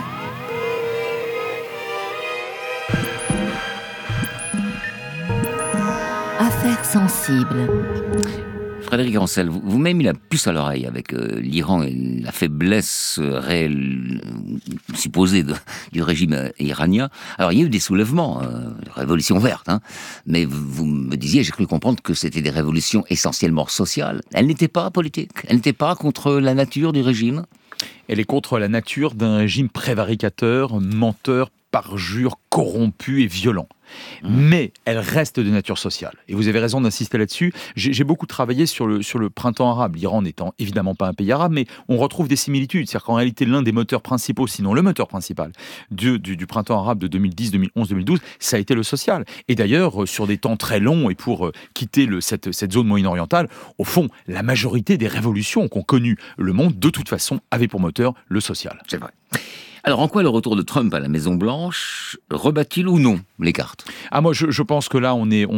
Affaires sensibles. Frédéric Ancel, vous m'avez mis la puce à l'oreille avec l'Iran et la faiblesse réelle supposée du régime iranien. Alors il y a eu des soulèvements, révolution verte, mais vous me disiez, j'ai cru comprendre que c'était des révolutions essentiellement sociales. Elles n'étaient pas politiques, elles n'étaient pas contre la nature du régime. Elle est contre la nature d'un régime prévaricateur, menteur, parjure, corrompu et violent. Mais elle reste de nature sociale. Et vous avez raison d'insister là-dessus. J'ai beaucoup travaillé sur le printemps arabe, l'Iran n'étant évidemment pas un pays arabe, mais on retrouve des similitudes. C'est-à-dire qu'en réalité, l'un des moteurs principaux, sinon le moteur principal du printemps arabe de 2010, 2011, 2012, ça a été le social. Et d'ailleurs, sur des temps très longs, et pour quitter cette zone moyen-orientale, au fond, la majorité des révolutions qu'ont connues le monde, de toute façon, avaient pour moteur le social. C'est vrai. Alors, en quoi le retour de Trump à la Maison-Blanche rebat-il ou non les cartes ? Moi, je pense que là,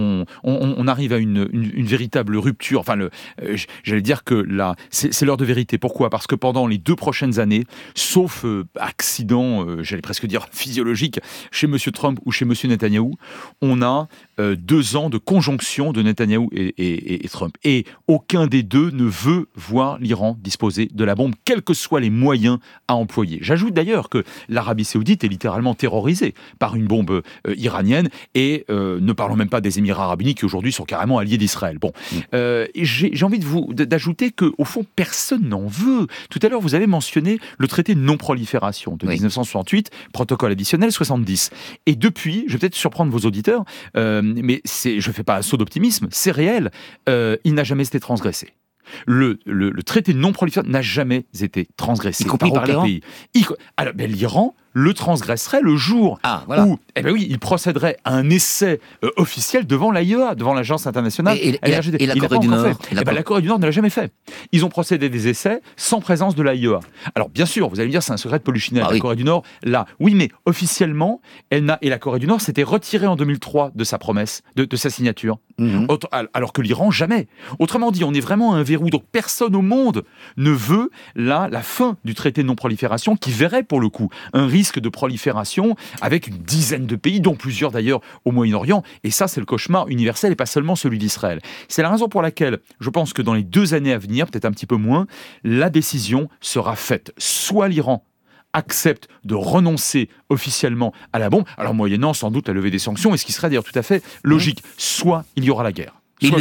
on arrive à une véritable rupture. Enfin, j'allais dire que là, c'est l'heure de vérité. Pourquoi ? Parce que pendant les 2 prochaines années, sauf accident, j'allais presque dire physiologique, chez M. Trump ou chez M. Netanyahou, on a 2 ans de conjonction de Netanyahou et Trump. Et aucun des deux ne veut voir l'Iran disposer de la bombe, quels que soient les moyens à employer. J'ajoute d'ailleurs que l'Arabie Saoudite est littéralement terrorisée par une bombe iranienne et ne parlons même pas des Émirats Arabes Unis qui aujourd'hui sont carrément alliés d'Israël. Bon, j'ai envie d'ajouter qu'au fond personne n'en veut. Tout à l'heure vous avez mentionné le traité de non-prolifération de 1968, protocole additionnel 70. Et depuis, je vais peut-être surprendre vos auditeurs, mais je ne fais pas assaut d'optimisme, c'est réel, il n'a jamais été transgressé. Le traité de non-prolifération n'a jamais été transgressé. Y compris par l'Iran. Alors, l'Iran le transgresserait le jour où il procéderait à un essai officiel devant l'AIEA, devant l'Agence internationale. Et la Corée du Nord La Corée du Nord ne l'a jamais fait. Ils ont procédé à des essais sans présence de l'AIEA. Alors bien sûr, vous allez me dire c'est un secret de polichinelle. La Corée du Nord, là, oui, mais officiellement, et la Corée du Nord s'était retirée en 2003 de sa promesse, de sa signature. Alors que l'Iran, jamais. Autrement dit, on est vraiment à un verrou. Donc personne au monde ne veut la fin du traité de non-prolifération qui verrait pour le coup un risque de prolifération avec une dizaine de pays, dont plusieurs d'ailleurs au Moyen-Orient. Et ça, c'est le cauchemar universel et pas seulement celui d'Israël. C'est la raison pour laquelle je pense que dans les 2 années à venir, peut-être un petit peu moins, la décision sera faite. Soit l'Iran accepte de renoncer officiellement à la bombe, alors moyennant sans doute la levée des sanctions, et ce qui serait d'ailleurs tout à fait logique. Soit il y aura la guerre, soit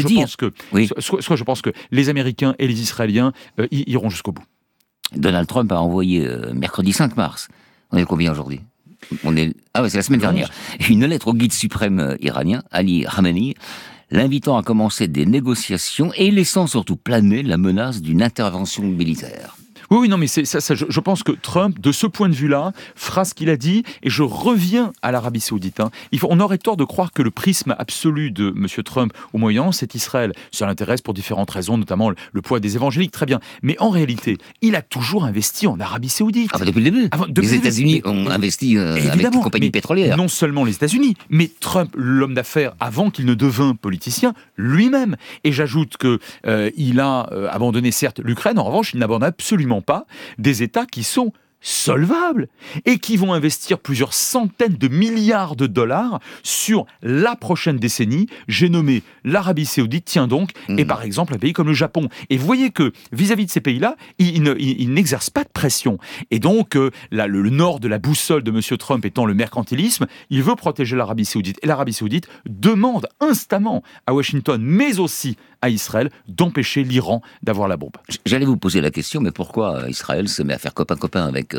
je pense que les Américains et les Israéliens iront jusqu'au bout. Donald Trump a envoyé mercredi 5 mars, on est combien aujourd'hui ? C'est la semaine dernière, une lettre au guide suprême iranien, Ali Khamenei, l'invitant à commencer des négociations et laissant surtout planer la menace d'une intervention militaire. Oui, non, mais je pense que Trump, de ce point de vue-là, fera ce qu'il a dit, et je reviens à l'Arabie Saoudite. On aurait tort de croire que le prisme absolu de M. Trump au Moyen-Orient, c'est Israël. Ça l'intéresse pour différentes raisons, notamment le poids des évangéliques, très bien. Mais en réalité, il a toujours investi en Arabie Saoudite. Depuis le début. Les États-Unis ont investi avec les compagnies pétrolières. Non seulement les États-Unis, mais Trump, l'homme d'affaires, avant qu'il ne devint politicien, lui-même. Et j'ajoute qu'il a abandonné, certes, l'Ukraine. En revanche, il n'abandonne absolument pas des États qui sont solvables et qui vont investir plusieurs centaines de milliards de dollars sur la prochaine décennie. J'ai nommé l'Arabie Saoudite, tiens donc, et par exemple un pays comme le Japon. Et vous voyez que vis-à-vis de ces pays-là, ils n'exercent pas de pression. Et donc, le nord de la boussole de M. Trump étant le mercantilisme, il veut protéger l'Arabie Saoudite. Et l'Arabie Saoudite demande instamment à Washington, mais aussi à Israël, d'empêcher l'Iran d'avoir la bombe. J'allais vous poser la question, mais pourquoi Israël se met à faire copain-copain avec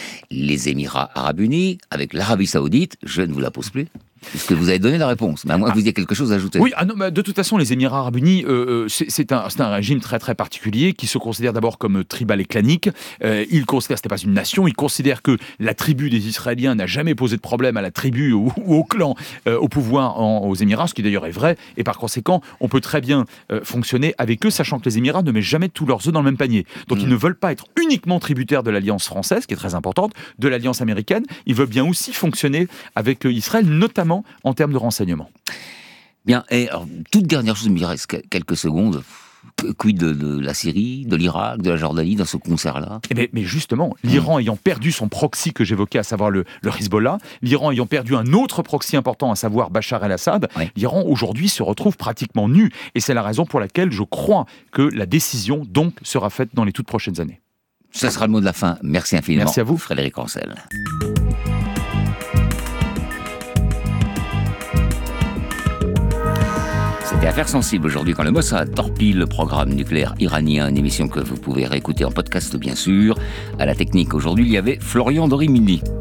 les Émirats Arabes Unis, avec l'Arabie Saoudite? Je ne vous la pose plus. Puisque vous avez donné la réponse, mais à moins que vous ayez quelque chose à ajouter. Oui, de toute façon, les Émirats Arabes Unis, c'est un régime très très particulier qui se considère d'abord comme tribal et clanique. Ils considèrent, ce n'est pas une nation, ils considèrent que la tribu des Israéliens n'a jamais posé de problème à la tribu ou au clan au pouvoir aux Émirats, ce qui d'ailleurs est vrai, et par conséquent, on peut très bien fonctionner avec eux, sachant que les Émirats ne mettent jamais tous leurs œufs dans le même panier. Donc ils ne veulent pas être uniquement tributaires de l'alliance française, qui est très importante, de l'alliance américaine, ils veulent bien aussi fonctionner avec Israël, notamment en termes de renseignement. Bien, et alors, toute dernière chose, il me reste quelques secondes. Quid de la Syrie, de l'Irak, de la Jordanie dans ce concert-là? Mais justement, l'Iran ayant perdu son proxy que j'évoquais, à savoir le Hezbollah, l'Iran ayant perdu un autre proxy important, à savoir Bachar el-Assad, l'Iran aujourd'hui se retrouve pratiquement nu. Et c'est la raison pour laquelle je crois que la décision donc sera faite dans les toutes prochaines années. Ça sera le mot de la fin. Merci infiniment. Merci à vous. Frédéric Ancel. C'était Affaires sensibles aujourd'hui quand le Mossad torpille le programme nucléaire iranien, une émission que vous pouvez réécouter en podcast bien sûr. À la technique aujourd'hui, il y avait Florian Dorimini.